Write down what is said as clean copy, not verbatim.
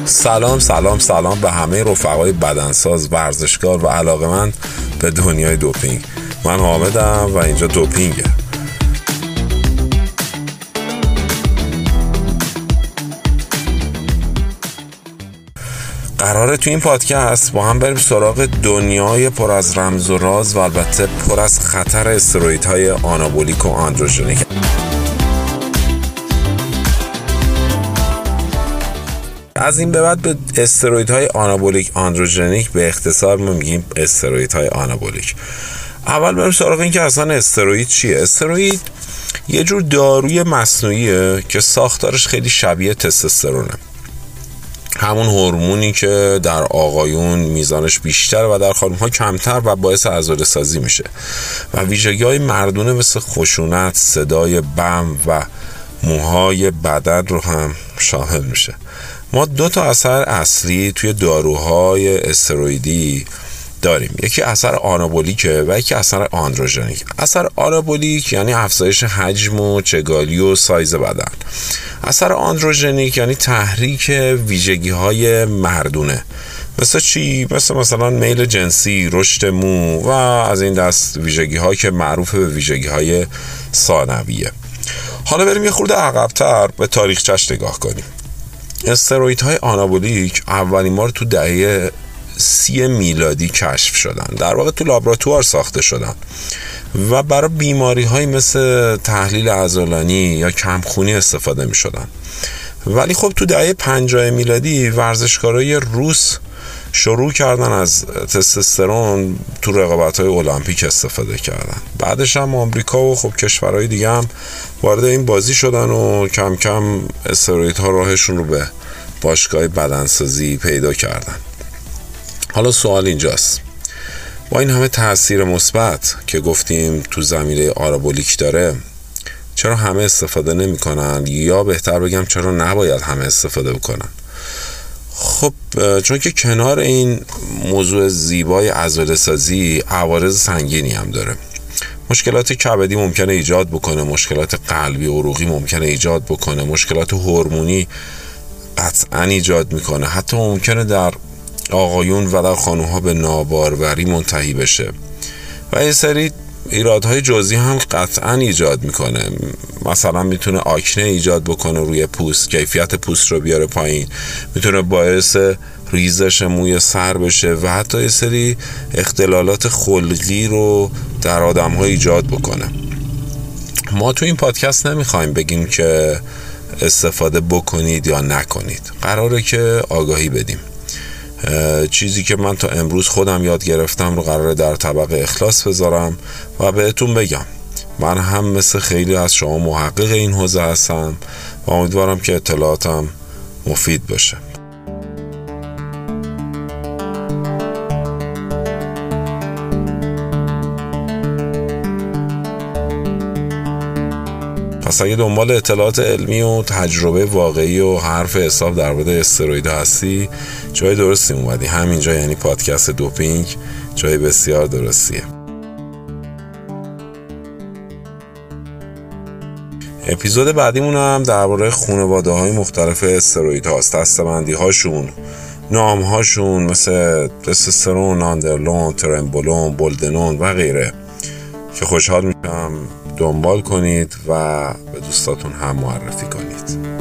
سلام به همه رفقای بدنساز، ورزشکار و علاقه‌مند به دنیای دوپینگ. من حامدم و اینجا دوپینگه. قراره تو این پادکست با هم بریم سراغ دنیای پر از رمز و راز و البته پر از خطر استروئیدهای آنابولیک و آندروژنیک. از این به بعد به استروئیدهای آنابولیک آندروژنیک به اختصار ما میگیم استروئیدهای آنابولیک. اول بریم سراغ این که اصلا استروئید چیه. استروئید یه جور داروی مصنوعیه که ساختارش خیلی شبیه تستوسترونه، همون هورمونی که در آقایون میزانش بیشتر و در خانم‌ها کمتر و باعث عضله‌سازی میشه و ویژگی‌های مردونه مثل خشونت، صدای بم و موهای بدن رو هم شامل میشه. ما 2 اثر اصلی توی داروهای استروئیدی داریم، یکی اثر آنابولیکه و یکی اثر آندروژنیک. اثر آنابولیک یعنی افزایش حجم و چگالی و سایز بدن. اثر آندروژنیک یعنی تحریک ویژگی‌های مردونه، مثل چی؟ مثلا میل جنسی، رشد مو و از این دست ویژگی‌ها که معروف به ویژگی‌های ثانویه. حالا بریم یه خورده عقب‌تر به تاریخچه‌اش نگاه کنیم. استروئیدهای آنابولیک اولین بار تو دهه 30 میلادی کشف شدن، در واقع تو لابراتوار ساخته شدن و برای بیماری‌های مثل تحلیل عضلانی یا کمخونی استفاده می‌شدن. ولی خب تو دهه 50 میلادی ورزشکارای روس شروع کردن از تستوسترون تو رقابت‌های المپیک استفاده کردن. بعدش هم آمریکا و خب کشورهای دیگه هم وارد این بازی شدن و کم کم استروئیدها راهشون رو به باشگاه بدنسازی پیدا کردن. حالا سوال اینجاست، با این همه تأثیر مثبت که گفتیم تو زمینه آنابولیک داره، چرا همه استفاده نمی کنن؟ یا بهتر بگم چرا نباید همه استفاده بکنن؟ خب چون که کنار این موضوع زیبای عضله‌سازی عوارض سنگینی هم داره. مشکلات کبدی ممکنه ایجاد بکنه، مشکلات قلبی و عروقی ممکنه ایجاد بکنه، مشکلات هورمونی قطعا ایجاد میکنه، حتی ممکنه در آقایون و در خانوها به ناباروری منتهی بشه و یه سری ایرادهای جزئی هم قطعا ایجاد میکنه. مثلا میتونه آکنه ایجاد بکنه روی پوست، کیفیت پوست رو بیاره پایین، میتونه باعث ریزش موی سر بشه و حتی یه سری اختلالات خلقی رو در آدم‌ها ایجاد بکنه. ما تو این پادکست نمیخوایم بگیم که استفاده بکنید یا نکنید، قراره که آگاهی بدیم. چیزی که من تا امروز خودم یاد گرفتم رو قراره در طبق اخلاص بذارم و بهتون بگم. من هم مثل خیلی از شما محقق این حوزه هستم و امیدوارم که اطلاعاتم مفید باشه. پس اگه دنبال اطلاعات علمی و تجربه واقعی و حرف حساب در مورد استروئید هستی، جای درستی اومدی. همینجا یعنی پادکست دوپینگ جای بسیار درستیه. اپیزود بعدیمون هم درباره خانواده‌های مختلف استروئید هاست، دسته‌بندی هاشون، نام هاشون مثل تستوسترون، ناندرلون، ترمبولون، بولدنون و غیره که خوشحال میشم دنبال کنید و به دوستاتون هم معرفی کنید.